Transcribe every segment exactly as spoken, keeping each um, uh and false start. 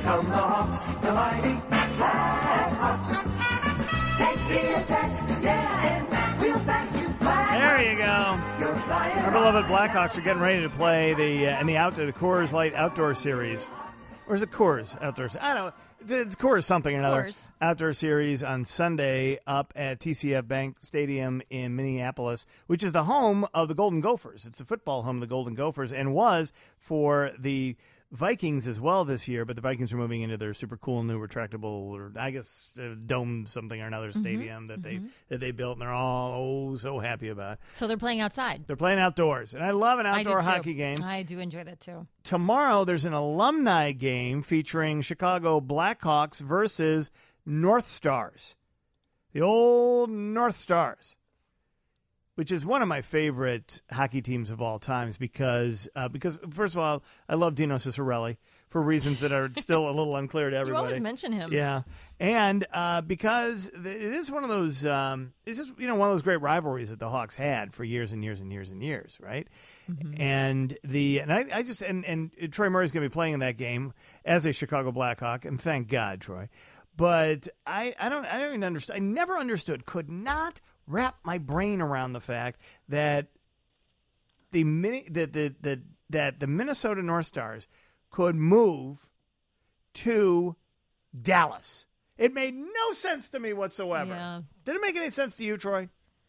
come the Hawks, the mighty Blackhawks. Take the attack, yeah, and we'll back you, Blackhawks. There you go. Our beloved Blackhawks are getting ready to play the uh, in the outdoor the Coors Light Outdoor Series. Or is it Coors Outdoor? I don't know. It's Coors something or another. Coors. Outdoor Series on Sunday up at T C F Bank Stadium in Minneapolis, which is the home of the Golden Gophers. It's the football home of the Golden Gophers and was for the Vikings as well this year, but the Vikings are moving into their super cool new retractable, or I guess uh, dome something or another stadium mm-hmm. that mm-hmm. they that they built, and they're all oh so happy about. So they're playing outside. They're playing outdoors, and I love an outdoor hockey game. I do enjoy that too. Tomorrow there's an alumni game featuring Chicago Blackhawks versus North Stars, the old North Stars, which is one of my favorite hockey teams of all times because, uh, because first of all, I love Dino Ciccarelli for reasons that are still a little unclear to everybody. You always mention him. Yeah, and uh, because it is one of those, um, it's just, you know, one of those great rivalries that the Hawks had for years and years and years and years, right? Mm-hmm. And the and I, I just and, and Troy Murray's going to be playing in that game as a Chicago Blackhawk, and thank God, Troy. But I, I don't I don't even understand. I never understood, could not wrap my brain around the fact that the mini, that the, the that the Minnesota North Stars could move to Dallas. It made no sense to me whatsoever. Yeah. Did it make any sense to you, Troy?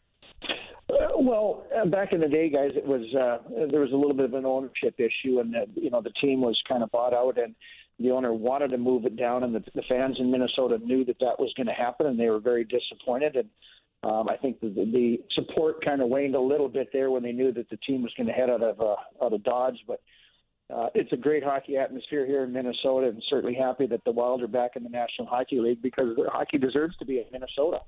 Uh, well, uh, back in the day, guys, it was uh, there was a little bit of an ownership issue, and uh, you know the team was kind of bought out, and the owner wanted to move it down, and the, the fans in Minnesota knew that that was going to happen, and they were very disappointed. And um, I think the, the support kind of waned a little bit there when they knew that the team was going to head out of uh, out of Dodge. But uh, it's a great hockey atmosphere here in Minnesota, and certainly happy that the Wild are back in the National Hockey League because their hockey deserves to be in Minnesota.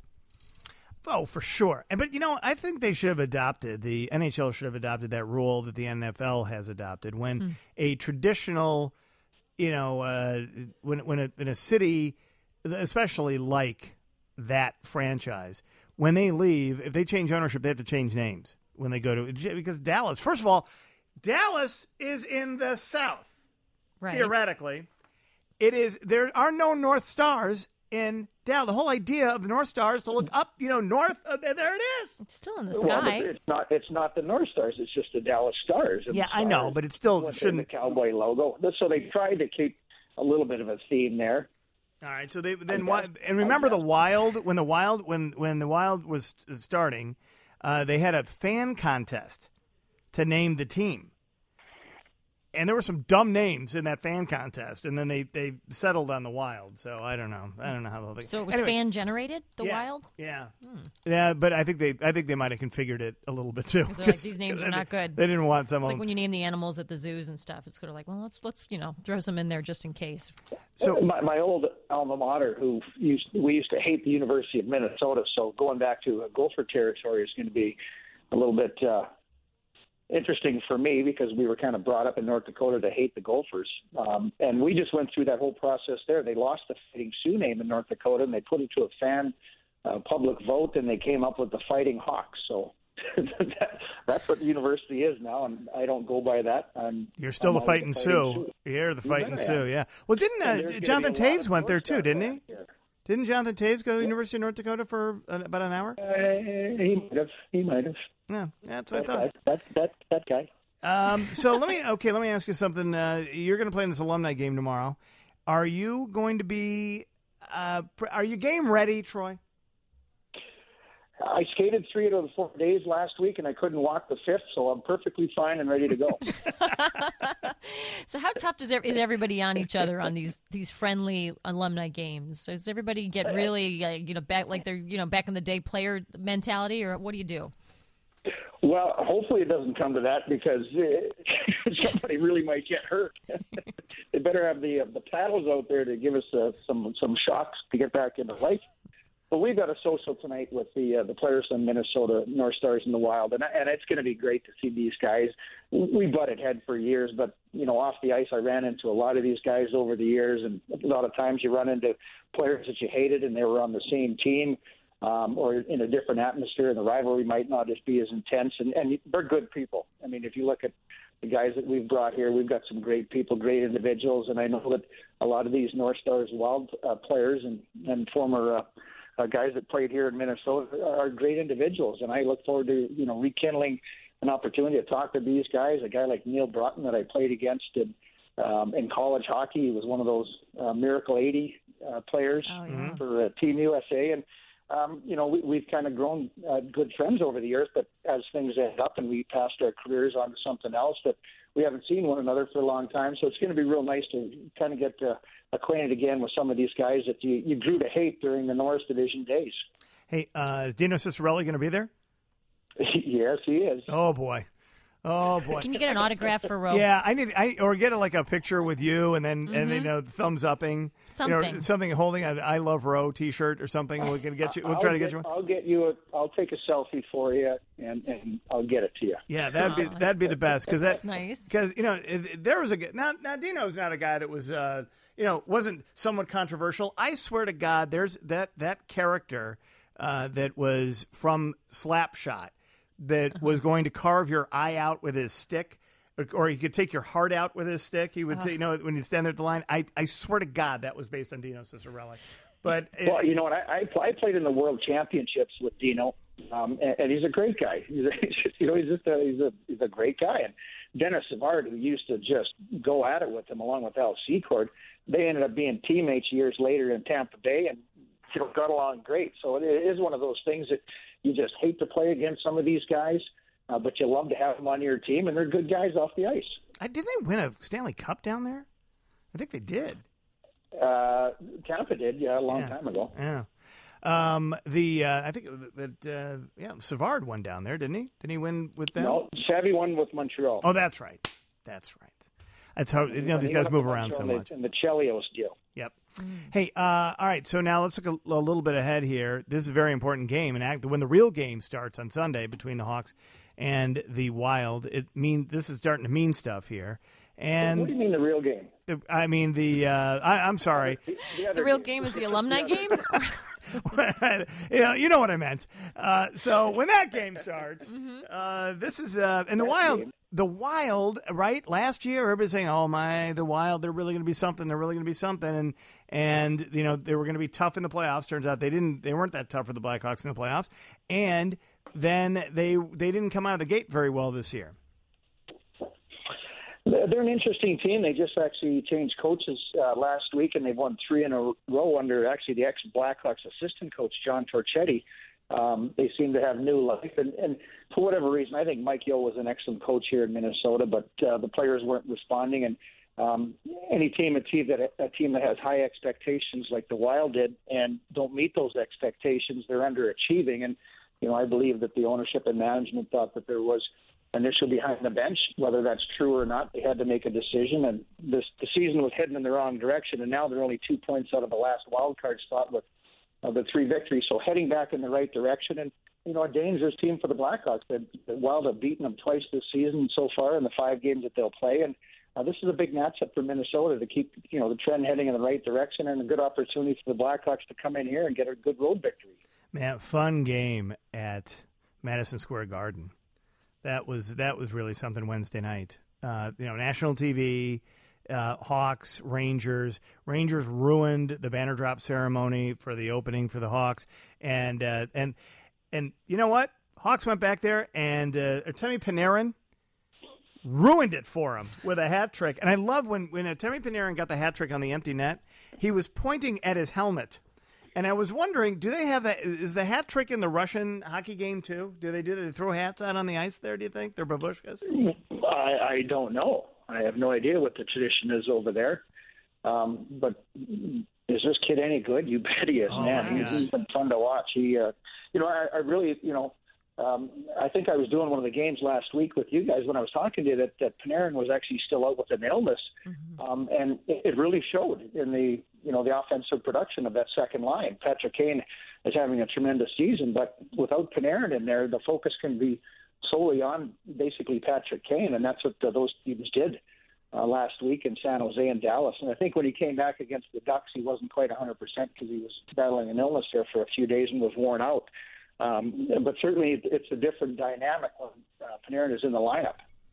Oh, for sure. But, you know, I think they should have adopted, the N H L should have adopted that rule that the N F L has adopted. When mm. a traditional, you know, uh, when when a, in a city, especially like that franchise, when they leave, if they change ownership, they have to change names when they go to, because Dallas, first of all, Dallas is in the South, right. Theoretically. It is, there are no North Stars in Dallas. The whole idea of the North Stars to look up, you know, north, uh, there it is. It's still in the well, sky. It's not. It's not the North Stars. It's just the Dallas Stars. And yeah, Stars I know, but it still shouldn't. The cowboy logo. So they tried to keep a little bit of a theme there. All right. So they then why, and remember the Wild when the Wild when when the Wild was starting, uh, they had a fan contest to name the team. And there were some dumb names in that fan contest, and then they, they settled on the Wild. So I don't know. I don't know how they'll. So it was anyway, fan generated, the yeah, Wild. Yeah, hmm. yeah. But I think they I think they might have configured it a little bit too. Like, these names are not good. They didn't want some. It's of like them. when you name the animals at the zoos and stuff. It's kind of like, well, let's let's you know throw some in there just in case. So my, my old alma mater, who used we used to hate the University of Minnesota, so going back to a Gopher territory is going to be a little bit. Uh, Interesting for me because we were kind of brought up in North Dakota to hate the Gophers. Um, and we just went through that whole process there. They lost the Fighting Sioux name in North Dakota, and they put it to a fan uh, public vote, and they came up with the Fighting Hawks. So that, that's what the university is now, and I don't go by that. I'm, You're still I'm the Fighting Sioux. Sioux. You're the Fighting yeah, Sioux, yeah. Well, didn't uh, Jonathan Taves went there too, didn't he? Here. Didn't Jonathan Taves go to the University of North Dakota for uh, about an hour? Uh, he might have. He might have. Yeah, that's what that I thought. Guy. That, that, that guy. Um, so let me okay. Let me ask you something. Uh, you're going to play in this alumni game tomorrow. Are you going to be? Uh, are you game ready, Troy? I skated three out of the four days last week, and I couldn't walk the fifth, so I'm perfectly fine and ready to go. So how tough does is everybody on each other on these these friendly alumni games? Does everybody get really uh, you know back like they're you know back in the day player mentality, or what do you do? Well, hopefully it doesn't come to that because uh, somebody really might get hurt. They better have the uh, the paddles out there to give us uh, some some shocks to get back into life. But we've got a social tonight with the uh, the players from Minnesota North Stars in the Wild, and and it's going to be great to see these guys. We butted head for years, but you know, off the ice, I ran into a lot of these guys over the years, and a lot of times you run into players that you hated, and they were on the same team. Um, or in a different atmosphere, and the rivalry might not just be as intense. And, and they're good people. I mean, if you look at the guys that we've brought here. We've got some great people, great individuals, and I know that a lot of these North Stars Wild uh, players and, and former uh, uh, guys that played here in Minnesota are great individuals, and I look forward to, you know, rekindling an opportunity to talk to these guys. A guy like Neil Broughton that I played against in, um, in college hockey. He was one of those uh, Miracle eighty uh, players Oh, yeah. for uh, Team U S A, and Um, you know, we, we've kind of grown uh, good friends over the years, but as things end up and we passed our careers on to something else, that we haven't seen one another for a long time. So it's going to be real nice to kind of get uh, acquainted again with some of these guys that you, you grew to hate during the Norris Division days. Hey, uh, is Dino Ciccarelli going to be there? Yes, he is. Oh, boy. Oh, boy. Can you get an autograph for Roe? Yeah, I need, I or get a, like a picture with you, and then and you know thumbs upping, Something. you know, something holding an "I Love Roe" T-shirt or something. We're gonna get you. We'll I'll try to get you one. I'll get you. A, I'll take a selfie for you, and, and I'll get it to you. Yeah, that'd be that'd be the best because that, That's nice. Because you know it, there was a g- now now Dino's not a guy that was uh you know wasn't somewhat controversial. I swear to God, there's that that character uh, that was from Slapshot that was going to carve your eye out with his stick. Or, or he could take your heart out with his stick. He would say, you know, when you stand there at the line, I, I swear to God that was based on Dino Ciccarelli. But it, Well, you know what? I, I I played in the World Championships with Dino, um, and, and he's a great guy. He's a, you know, he's just a, he's a he's a great guy. And Dennis Savard, who used to just go at it with him, along with Al Secord, they ended up being teammates years later in Tampa Bay, and you know, got along great. So it is one of those things that you just hate to play against some of these guys. Uh, but you love to have them on your team, and they're good guys off the ice. I, did they win a Stanley Cup down there? I think they did. Uh, Tampa did, yeah, a long Yeah. time ago. Yeah. Um, the uh, I think that uh, yeah, Savard won down there, didn't he? Didn't he win with them? No, Savvy won with Montreal. Oh, that's right. That's right. That's how you know these He guys went up move with around so Montreal much. in the Chelios deal. Yep. Hey, uh, all right. So now let's look a, a little bit ahead here. This is a very important game, and act, when the real game starts on Sunday between the Hawks and the Wild, it mean this is starting to mean stuff here. And What do you mean the real game? I mean the. Uh, I, I'm sorry. other The real game is the alumni game? you know, you know what I meant. Uh, so when that game starts, uh, this is uh, and the Wild. The Wild, right? Last year, everybody's saying, "Oh my, the Wild, they're really going to be something. They're really going to be something." And and you know they were going to be tough in the playoffs. Turns out they didn't. They weren't that tough for the Blackhawks in the playoffs. And then they they didn't come out of the gate very well this year. They're an interesting team. They just actually changed coaches uh, last week, and they've won three in a row under actually the ex-Blackhawks assistant coach, John Torchetti. Um, they seem to have new life, and, and for whatever reason, I think Mike Yeo was an excellent coach here in Minnesota, but uh, the players weren't responding. And um, any team, a team that a team that has high expectations like the Wild did, and don't meet those expectations, they're underachieving. And you know, I believe that the ownership and management thought that there was an issue behind the bench. Whether that's true or not, they had to make a decision, and this the season was heading in the wrong direction. And now they're only two points out of the last wild card spot with Uh, the three victories, so heading back in the right direction, and you know, a dangerous team for the Blackhawks. The, the Wild have beaten them twice this season so far in the five games that they'll play, and uh, this is a big matchup for Minnesota to keep you know the trend heading in the right direction, and a good opportunity for the Blackhawks to come in here and get a good road victory. Man, fun game at Madison Square Garden. That was that was really something Wednesday night. Uh, you know, national T V. Uh, Hawks, Rangers. Rangers ruined the banner drop ceremony for the opening for the Hawks, and uh, and and you know what? Hawks went back there, and uh, Artemi Panarin ruined it for him with a hat trick. And I love when when Artemi Panarin got the hat trick on the empty net, he was pointing at his helmet. And I was wondering, do they have that? Is the hat trick in the Russian hockey game too? Do they do? Do they throw hats out on the ice there? Do you think they're babushkas? I, I don't know. I have no idea what the tradition is over there. Um, but is this kid any good? You bet he is, Oh, man. my He's, gosh. he's been fun to watch. He, uh, you know, I, I really, you know, um, I think I was doing one of the games last week with you guys when I was talking to you that, that Panarin was actually still out with an illness, Mm-hmm. um, and it, it really showed in the, you know, the offensive production of that second line. Patrick Kane is having a tremendous season, but without Panarin in there, the focus can be solely on basically Patrick Kane, and that's what uh, those teams did uh, last week in San Jose and Dallas. And I think when he came back against the Ducks, he wasn't quite one hundred percent because he was battling an illness there for a few days and was worn out. Um, but certainly it's a different dynamic when uh, Panarin is in the lineup.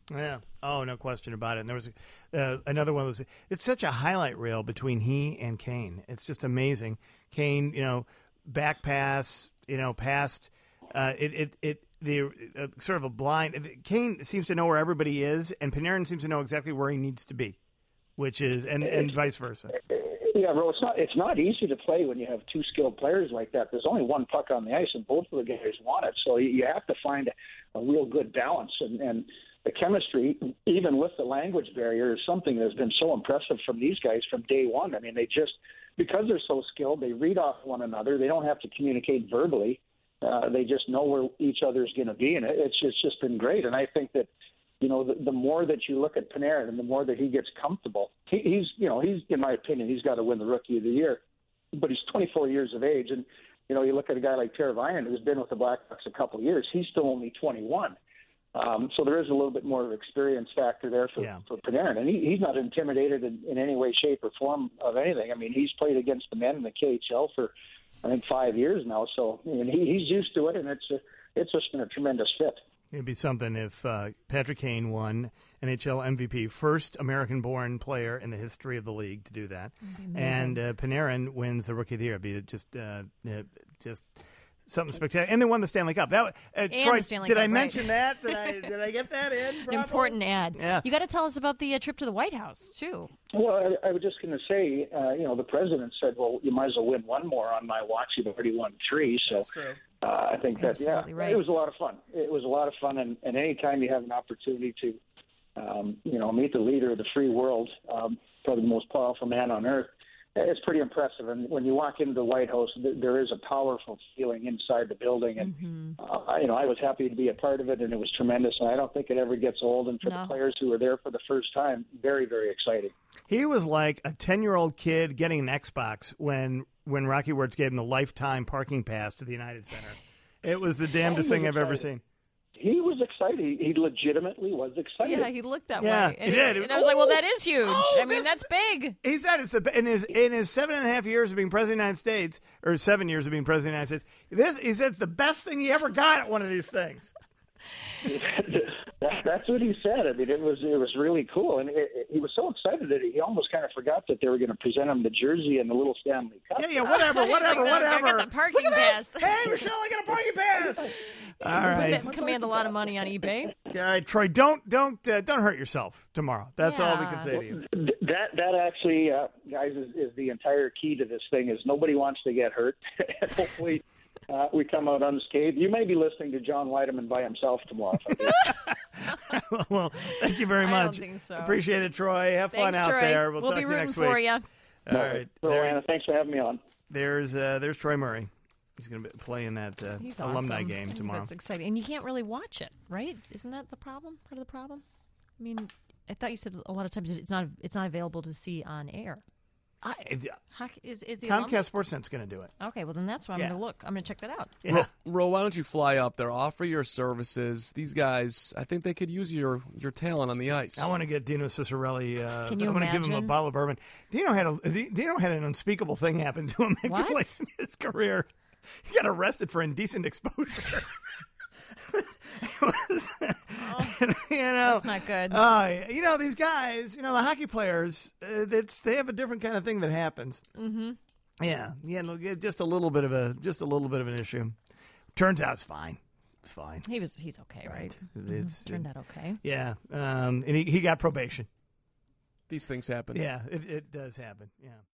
Yeah. Oh, no question about it. And there was uh, another one of those. It's such a highlight reel between he and Kane. It's just amazing. Kane, you know, back pass, you know, past uh, it, it, it, the uh, sort of a blind. Kane seems to know where everybody is, and Panarin seems to know exactly where he needs to be, which is, and, and vice versa. Yeah, bro, it's not it's not easy to play when you have two skilled players like that. There's only one puck on the ice, and both of the guys want it. So you, you have to find a, a real good balance. And, and the chemistry, even with the language barrier, is something that's been so impressive from these guys from day one. I mean, they just, because they're so skilled, they read off one another. They don't have to communicate verbally. Uh, they just know where each other's going to be, and it, it's, it's just been great. And I think that, you know, the, the more that you look at Panarin and the more that he gets comfortable, he, he's, you know, he's, in my opinion, he's got to win the Rookie of the Year. But he's twenty-four years of age, and, you know, you look at a guy like Teravainen, who's been with the Blackhawks a couple of years, he's still only twenty-one. Um, so there is a little bit more of an experience factor there for, yeah. for Panarin. And he, he's not intimidated in, in any way, shape, or form of anything. I mean, he's played against the men in the K H L for, I think, five years now. So I mean, he, he's used to it, and it's a, it's just been a tremendous fit. It'd be something if uh, Patrick Kane won N H L M V P, first American-born player in the history of the league to do that, and uh, Panarin wins the Rookie of the Year. It'd be just, uh, just something spectacular. And they won the Stanley Cup. That uh, Troy, did Cup, I right. mention that? Did I did I get that in? Probably? Important ad. Yeah. You got to tell us about the uh, trip to the White House too. Well, I, I was just going to say, uh, you know, the president said, well, you might as well win one more on my watch. You've already won three. So That's true. Uh, I think that, Absolutely yeah, right. it was a lot of fun. It was a lot of fun, and, and any time you have an opportunity to, um, you know, meet the leader of the free world, um, probably the most powerful man on earth, it's pretty impressive. And when you walk into the White House, th- there is a powerful feeling inside the building. And, Mm-hmm. uh, you know, I was happy to be a part of it, and it was tremendous. And I don't think it ever gets old. And for No. the players who were there for the first time, very, very exciting. He was like a ten-year-old kid getting an Xbox when when Rocky Wirtz gave him the lifetime parking pass to the United Center. It was the damnedest thing I've ever seen. He was excited. He legitimately was excited. Yeah, he looked that Yeah, way. he And, did. and I was like, well, Oh, that is huge. oh, I mean, this- that's big. He said it's the, in his in his seven and a half years of being president of the United States, or seven years of being president of the United States. This he said it's the best thing he ever got at one of these things. that, that's what he said. I mean, it was it was really cool, and it, it, he was so excited that he almost kind of forgot that they were going to present him the jersey and the little Stanley Cup. Yeah, yeah, whatever, whatever, Like, no, I whatever. got the parking Look at this. pass. Hey, Michelle, I got a parking pass. All But right, that command a lot of money on eBay. all right, Troy. Don't don't uh, don't hurt yourself tomorrow. That's all we Yeah. can say to you. Th- That that actually, uh, guys, is, is the entire key to this thing. Is nobody wants to get hurt. And hopefully, uh, we come out unscathed. You may be listening to John Weideman by himself tomorrow. Well, thank you very I much. don't think so. Appreciate it, Troy. Have fun Thanks, out Troy. there. We'll, we'll talk be to you rooting next for week. you. All right, So, there, Anna, thanks for having me on. there's uh, there's Troy Murray. He's going to play in that uh, He's alumni awesome. game tomorrow. That's exciting. And you can't really watch it, right? Isn't that the problem? Part of the problem? I mean, I thought you said a lot of times it's not it's not available to see on air. I, How, is is the Comcast Sportsnet's going to do it. alum- Okay, well then that's where I'm Yeah. going to look. I'm going to check that out. Yeah. Ro, Ro, why don't you fly up there, offer your services? These guys, I think they could use your your talent on the ice. I want to get Dino Cicerelli. Uh, Can you I want to give him a imagine? bottle of bourbon. Dino had a Dino had an unspeakable thing happen to him actually What? in his career. He got arrested for indecent exposure. It was, you know, That's not good. Uh, you know, these guys, you know, the hockey players, uh, it's they have a different kind of thing that happens. Mm-hmm. Yeah, yeah, look, it- just a little bit of a just a little bit of an issue. Turns out it's fine. It's fine. He was he's okay, right? It's Turned out okay. yeah, um, and he, he got probation. These things happen. Yeah, it, it does happen. Yeah.